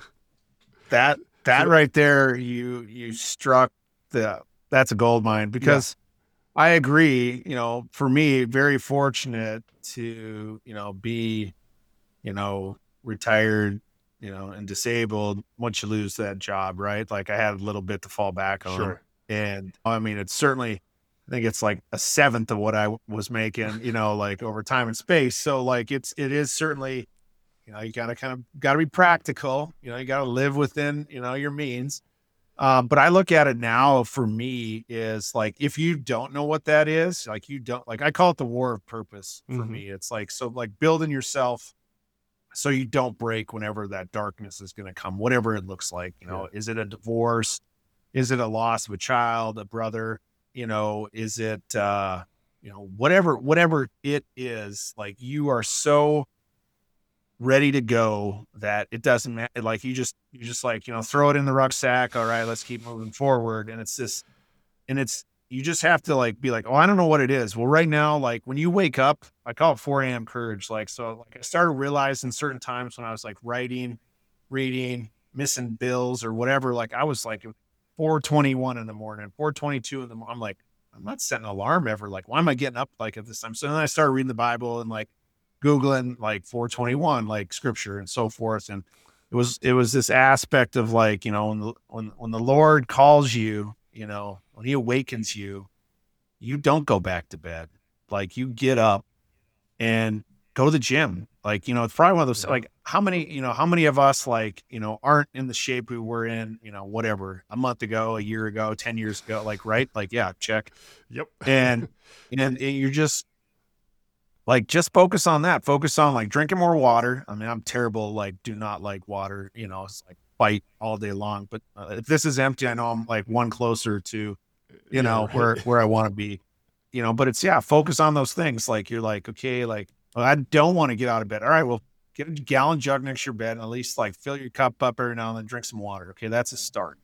S2: That right there, you struck that's a gold mine, because I agree, for me, very fortunate to, be, retired, and disabled once you lose that job, right? Like I had a little bit to fall back on.
S1: Sure.
S2: And I mean, it's certainly, I think it's like a seventh of what I was making, like over time and space. So like it is certainly, you gotta be practical, you gotta live within, your means. But I look at it now, for me, is like, if you don't know what that is, like you don't, like I call it the war of purpose for
S1: Mhm.
S2: me. It's like, so like building yourself so you don't break whenever that darkness is going to come, whatever it looks like. Is it a divorce? Is it a loss of a child, a brother? Is it whatever it is, like you are so ready to go that it doesn't matter. Like you just like, throw it in the rucksack. All right, let's keep moving forward. And you just have to like be like, oh, I don't know what it is. Well, right now, like when you wake up, I call it 4 a.m. courage. Like, so like I started realizing certain times when I was like writing, reading, missing bills or whatever, like I was like 4:21 in the morning, 4:22 in the morning. I'm like, I'm not setting an alarm ever. Like, why am I getting up like at this time? So then I started reading the Bible and like Googling like 4:21, like scripture and so forth. And it was this aspect of like, when the Lord calls you, when he awakens you, you don't go back to bed. Like you get up and go to the gym. Like, it's probably one of those, like how many of us like, aren't in the shape we were in, whatever, a month ago, a year ago, 10 years ago, like, right. Like, yeah, check.
S1: Yep.
S2: And you're just like, just focus on that. Focus on like drinking more water. I mean, I'm terrible. Like, do not like water, it's like fight all day long. But if this is empty, I know I'm like one closer to,
S1: Yeah, right.
S2: where I want to be, but it's, focus on those things. Like, you're like, okay, like, well, I don't want to get out of bed. All right, well, get a gallon jug next to your bed and at least like fill your cup up every now and then, drink some water. Okay. That's a start,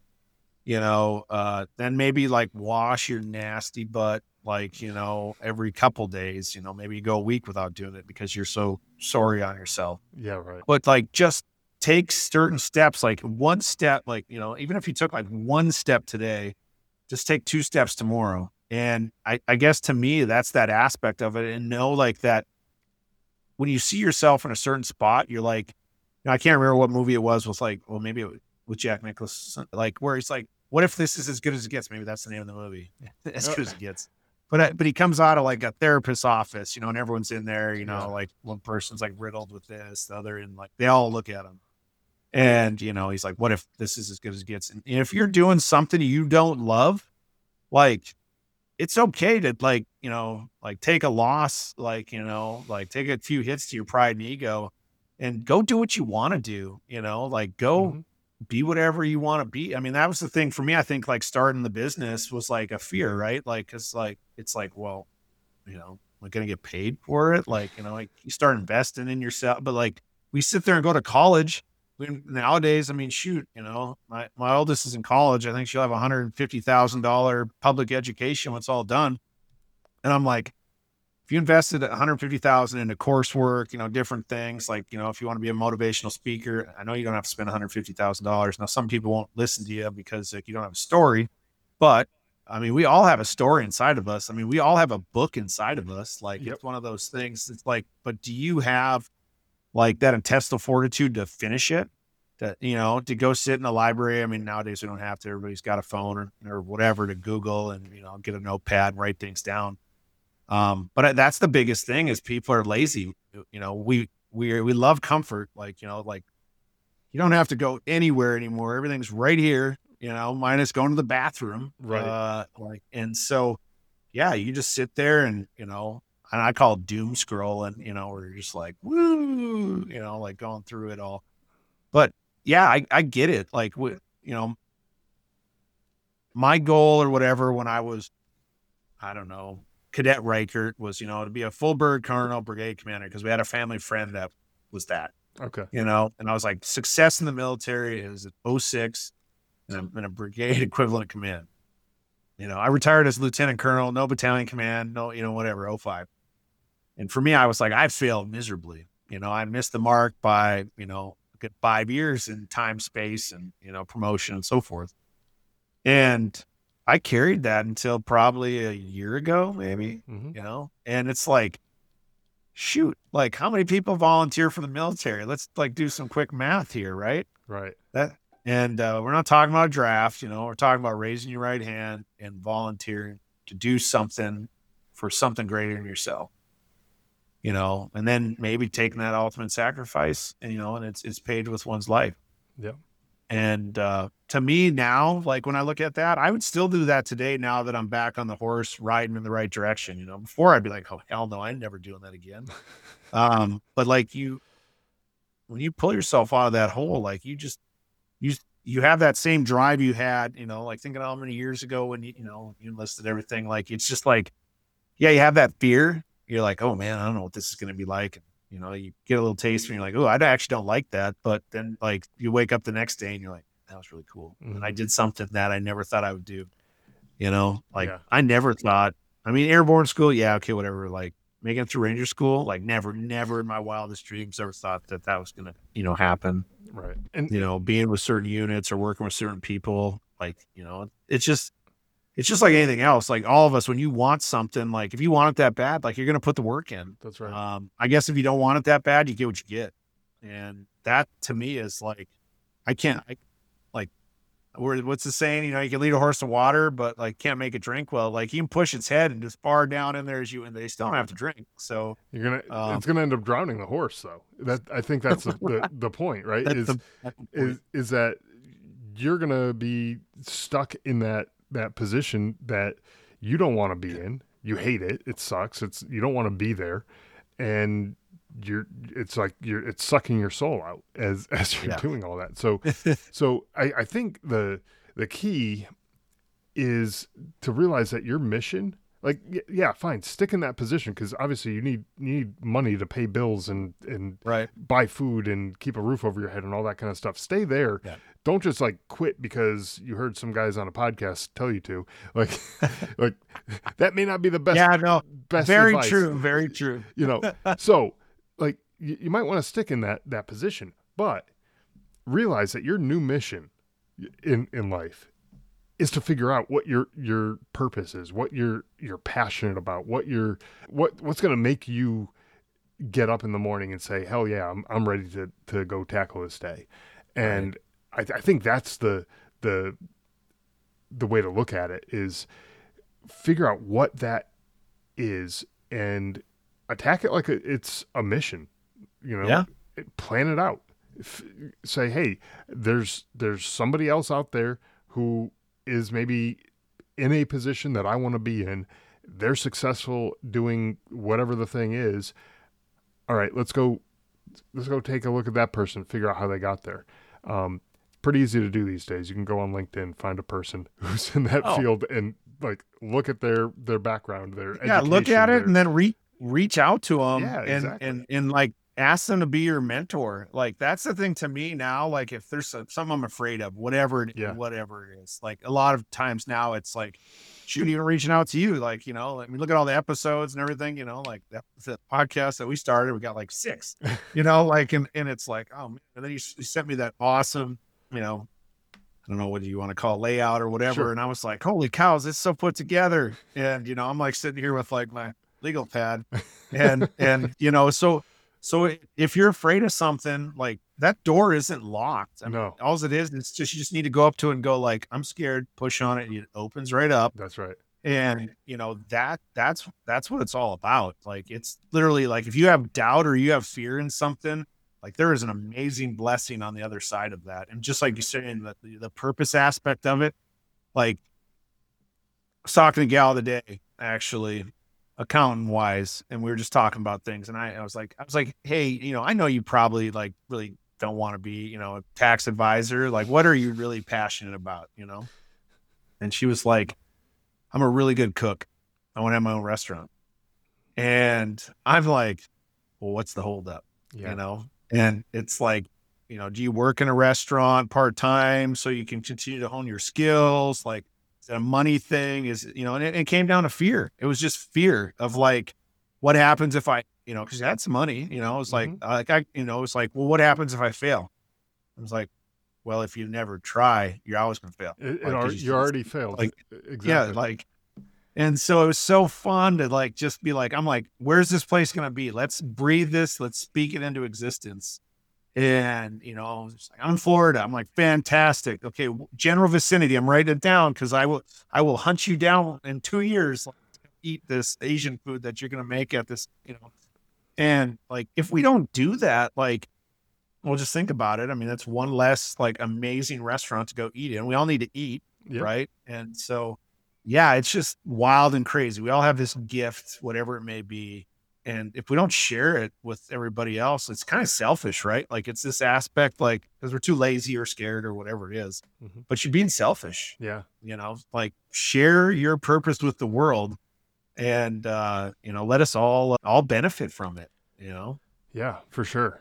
S2: then maybe like wash your nasty butt, like, every couple days, maybe you go a week without doing it because you're so sorry on yourself.
S1: Yeah, right.
S2: But like, just take certain steps, like one step, like, even if you took like one step today, just take 2 steps tomorrow. And I guess to me, that's that aspect of it. And know like that when you see yourself in a certain spot, you're like, I can't remember what movie it was like, well, maybe it was with Jack Nicholson, like where he's like, what if this is as good as it gets? Maybe that's the name of the movie. As good as it gets. But he comes out of like a therapist's office, and everyone's in there, like one person's like riddled with this, the other, and like they all look at him. And, he's like, what if this is as good as it gets? And if you're doing something you don't love, like, it's okay to like, like take a loss, like, like take a few hits to your pride and ego and go do what you want to do, like go
S1: Mhm.
S2: be whatever you want to be. I mean, that was the thing for me. I think like starting the business was like a fear, right? Like, cause like, it's like, well, am I going to get paid for it? Like, like you start investing in yourself, but like we sit there and go to college. Nowadays, I mean, shoot, my oldest is in college. I think she'll have $150,000 public education when it's all done. And I'm like, if you invested $150,000 into coursework, different things, like, if you want to be a motivational speaker, I know you don't have to spend $150,000. Now, some people won't listen to you because like you don't have a story, but I mean, we all have a story inside of us. I mean, we all have a book inside of us. Like,
S1: Yep.
S2: it's one of those things. It's like, but do you have like that intestinal fortitude to finish it, to go sit in the library. I mean, nowadays we don't have to. Everybody's got a phone or whatever to Google and, get a notepad and write things down. But that's the biggest thing is people are lazy. We love comfort. Like you don't have to go anywhere anymore. Everything's right here, minus going to the bathroom.
S1: Right.
S2: And so, yeah, you just sit there and I call it doom scrolling, where you're just like, woo, like going through it all. But yeah, I get it. Like, my goal or whatever when I was, I don't know, Cadet Reichert was, to be a full bird colonel brigade commander, because we had a family friend that was that.
S1: Okay.
S2: And I was like, success in the military is at 06, and I'm in a brigade equivalent command. I retired as lieutenant colonel, no battalion command, no, whatever, 05. And for me, I was like, I failed miserably. I missed the mark by, 5 years in time, space, and, promotion and so forth. And I carried that until probably a year ago, maybe, and it's like, shoot, like how many people volunteer for the military? Let's like do some quick math here. Right.
S1: Right.
S2: And we're not talking about a draft, we're talking about raising your right hand and volunteering to do something for something greater than yourself, and then maybe taking that ultimate sacrifice and, and it's paid with one's life.
S1: Yeah.
S2: And to me now, like when I look at that, I would still do that today now that I'm back on the horse riding in the right direction. Before I'd be like, oh, hell no, I'm never doing that again. But like when you pull yourself out of that hole, like you have that same drive you had, like thinking how many years ago when you enlisted everything, like, it's just like, yeah, you have that fear. You're like, oh man, I don't know what this is going to be like. You get a little taste and you're like, oh, I actually don't like that. But then like you wake up the next day and you're like, that was really cool.
S1: Mm-hmm.
S2: And I did something that I never thought I would do, I never thought, airborne school. Yeah. Okay. Whatever. Like making it through Ranger school, like never in my wildest dreams ever thought that was going to, happen.
S1: Right. And,
S2: being with certain units or working with certain people, like, it's just like anything else. Like all of us, when you want something, like if you want it that bad, like you're going to put the work in.
S1: That's right.
S2: I guess if you don't want it that bad, you get what you get. And that to me is like, what's the saying? You can lead a horse to water, but like can't make it drink. Well, like you can push its head and just far down in there and they still don't have to drink. So
S1: it's going to end up drowning the horse though. I think that's the point, right? Is that you're going to be stuck in that position that you don't want to be in. You hate it. It sucks. You don't want to be there. And it's sucking your soul out as you're doing all that. So I think the key is to realize that your mission, like, yeah, fine, stick in that position. 'Cause obviously you need money to pay bills and
S2: right.
S1: buy food and keep a roof over your head and all that kind of stuff. Stay there.
S2: Yeah.
S1: Don't just like quit because you heard some guys on a podcast tell you to. Like that may not be the best.
S2: Yeah, no,
S1: best
S2: very
S1: advice.
S2: true. Very true.
S1: So like you might want to stick in that position, but realize that your new mission in life is to figure out what your purpose is, what you're passionate about, what's going to make you get up in the morning and say, hell yeah, I'm ready to go tackle this day. And right. I think that's the way to look at it, is figure out what that is and attack it like it's a mission,
S2: Yeah.
S1: Plan it out. Say, hey, there's somebody else out there who is maybe in a position that I want to be in. They're successful doing whatever the thing is. All right, let's go take a look at that person, figure out how they got there. Pretty easy to do these days. You can go on LinkedIn, find a person who's in that field and like look at their background, their education.
S2: Look at it and then reach out to them
S1: exactly.
S2: and like ask them to be your mentor. Like that's the thing to me now. Like if there's something I'm afraid of, whatever it is, like a lot of times now it's like, shoot, even reaching out to you, like, look at all the episodes and everything, like the podcast that we started, we got like 6, like, and it's like, oh man. And then you sent me that awesome, I don't know what you want to call it, layout or whatever.
S1: Sure.
S2: And I was like, holy cows, it's so put together. And, I'm like sitting here with like my legal pad and, so So if you're afraid of something, like that door isn't locked. I mean,
S1: No,
S2: all it is, it's just, you just need to go up to it and go like, I'm scared, push on it. And it opens right up.
S1: that's right.
S2: And that's what it's all about. Like, it's literally like, if you have doubt or you have fear in something, like there is an amazing blessing on the other side of that. And just like you saying that the purpose aspect of it, like I was talking to a gal today, actually, accountant wise, and we were just talking about things. And I was like, hey, I know you probably like really don't want to be, a tax advisor. Like, what are you really passionate about? And she was like, I'm a really good cook. I want to have my own restaurant. And I'm like, well, what's the holdup?
S1: Yeah.
S2: And it's like, do you work in a restaurant part time so you can continue to hone your skills? Like, is it a money thing? And it came down to fear. It was just fear of like, what happens if I, because you had some money, it's it's like, well, what happens if I fail? I was like, well, if you never try, you're always going to fail.
S1: You already failed.
S2: Like,
S1: Exactly.
S2: yeah, like, and so it was so fun to like just be like, I'm like, where's this place gonna be? Let's breathe this. Let's speak it into existence. And it's like, I'm in Florida. I'm like, fantastic. Okay, general vicinity. I'm writing it down because I will hunt you down in 2 years. Like, eat this Asian food that you're gonna make at this. And like, if we don't do that, like, well, just think about it. I mean, that's one less like amazing restaurant to go eat in. We all need to eat,
S1: Yep.
S2: right? And so, yeah, it's just wild and crazy. We all have this gift, whatever it may be. And if we don't share it with everybody else, it's kind of selfish, right? Like, it's this aspect, like, because we're too lazy or scared or whatever it is, but you're being selfish,
S1: Yeah.
S2: like, share your purpose with the world and, let us all benefit from it.
S1: Yeah, for sure.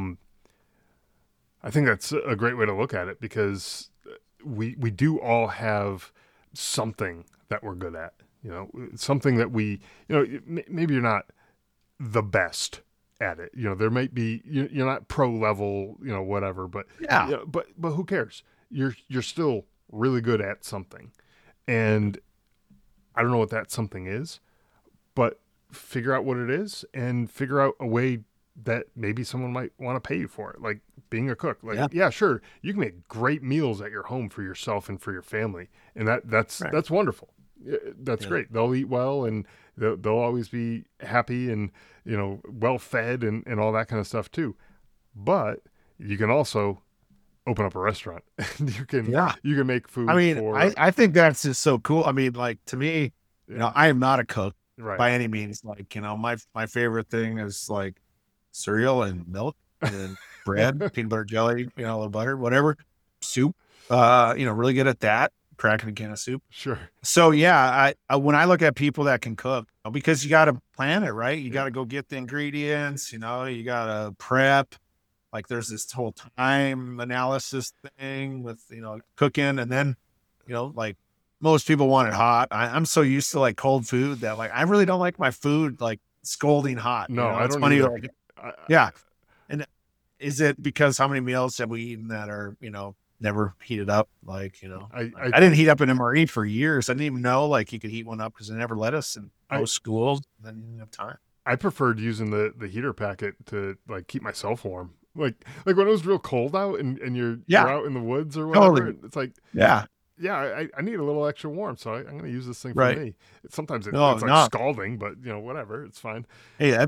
S1: I think that's a great way to look at it because we do all have something that we're good at, something that maybe you're not the best at it. There might be, you're not pro level, whatever, but
S2: Yeah.
S1: but who cares? You're still really good at something. And I don't know what that something is, but figure out what it is and figure out a way that maybe someone might want to pay you for it. Like being a cook. Like, yeah, sure. You can make great meals at your home for yourself and for your family. And that's wonderful. That's great. They'll eat well and they'll always be happy and, well fed and all that kind of stuff too. But you can also open up a restaurant and you can make food.
S2: I mean, I think that's just so cool. I mean, like, to me, I am not a cook by any means. Like, my favorite thing is like cereal and milk and bread, peanut butter jelly, a little butter, whatever, soup, really good at that, cracking a can of soup.
S1: Sure.
S2: So yeah, I when I look at people that can cook, because you got to plan it, right? You got to go get the ingredients, you got to prep. Like, there's this whole time analysis thing with, cooking. And then, like, most people want it hot. I'm so used to like cold food that like, I really don't like my food like scalding hot.
S1: No, I
S2: it's
S1: don't
S2: funny.
S1: either.
S2: Like, yeah. And is it because how many meals have we eaten that are, never heated up? Like, I didn't heat up an MRE for years. I didn't even know like you could heat one up because they never let us in most schools. Then you didn't have time.
S1: I preferred using the heater packet to like keep myself warm. Like when it was real cold out and you're out in the woods or whatever. Totally. It's like, I need a little extra warm, so I'm going to use this thing for me. Sometimes it's like scalding, but whatever, it's fine.
S2: Hey,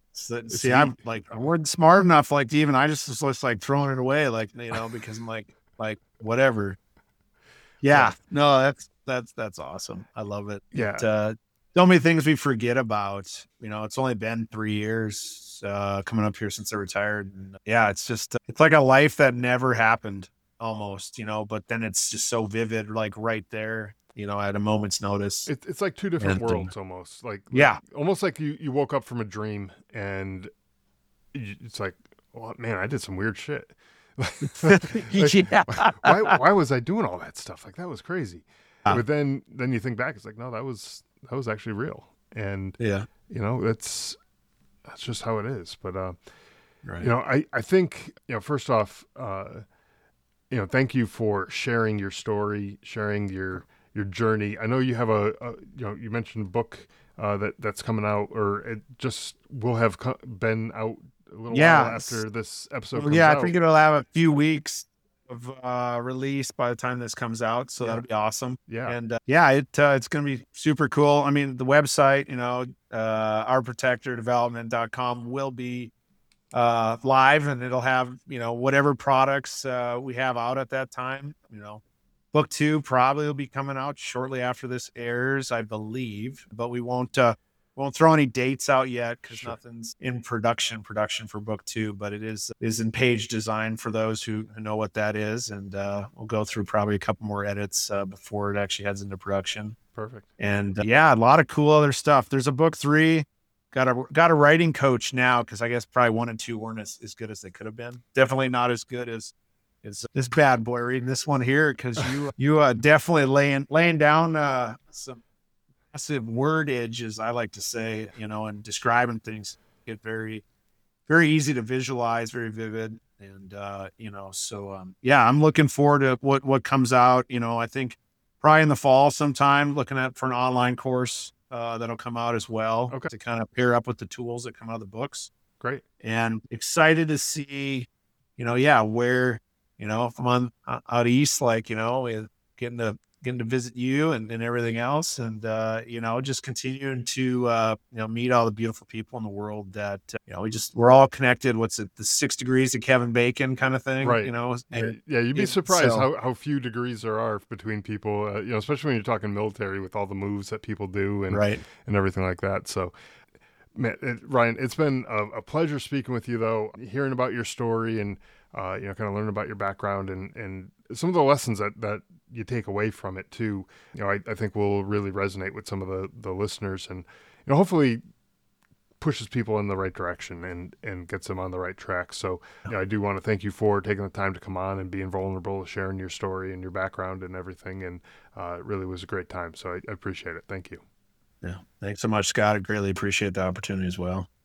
S2: I'm like, I wasn't smart enough, like, to even, I just was like throwing it away, like, because I'm like whatever. Yeah, no, that's awesome. I love it.
S1: Yeah.
S2: So many things we forget about. It's only been 3 years coming up here since I retired. And it's just it's like a life that never happened almost, but then it's just so vivid, like right there, at a moment's notice.
S1: It's like two different worlds almost. Like almost like you woke up from a dream and it's like, well, man, I did some weird shit. Why was I doing all that stuff? Like, that was crazy. But then you think back, it's like, no, that was actually real. And that's just how it is. But I think, first off, thank you for sharing your story, sharing your journey. I know you have you mentioned a book that's coming out, or it just will have been out a little
S2: Yeah.
S1: while after this episode
S2: Well,
S1: comes
S2: yeah,
S1: out.
S2: I think it'll have a few weeks of release by the time this comes out, so
S1: Yeah.
S2: that'll be awesome.
S1: Yeah.
S2: And it's going to be super cool. I mean, the website, ourprotectordevelopment.com will be live, and it'll have whatever products we have out at that time. Book 2 probably will be coming out shortly after this airs, I believe, but we won't throw any dates out yet because
S1: Sure.
S2: nothing's in production for book 2, but it is in page design for those who know what that is. And we'll go through probably a couple more edits before it actually heads into production.
S1: Perfect.
S2: And a lot of cool other stuff. There's a book 3. Got a writing coach now, because I guess probably 1 and 2 weren't as good as they could have been. Definitely not as good as this bad boy reading this one here, because you definitely laying down some massive wordage, as I like to say, and describing things get very, very easy to visualize, very vivid. And, I'm looking forward to what comes out. I think probably in the fall sometime, looking for an online course that'll come out as well,
S1: Okay.
S2: to kind of pair up with the tools that come out of the books.
S1: Great.
S2: And excited to see, where, if I'm on out east, getting to visit you and everything else. And, just continuing to, meet all the beautiful people in the world that, we're all connected. What's it, the 6 degrees of Kevin Bacon kind of thing,
S1: Right.
S2: And,
S1: Yeah, you'd be surprised
S2: so-
S1: how few degrees there are between people, especially when you're talking military with all the moves that people do and
S2: right.
S1: and everything like that. So, man, Ryan, it's been a pleasure speaking with you, though, hearing about your story and, kind of learning about your background and some of the lessons that you take away from it, too. I think will really resonate with some of the listeners and, hopefully pushes people in the right direction and gets them on the right track. So I do want to thank you for taking the time to come on and being vulnerable, sharing your story and your background and everything. And it really was a great time. So I appreciate it. Thank you.
S2: Yeah. Thanks so much, Scott. I greatly appreciate the opportunity as well.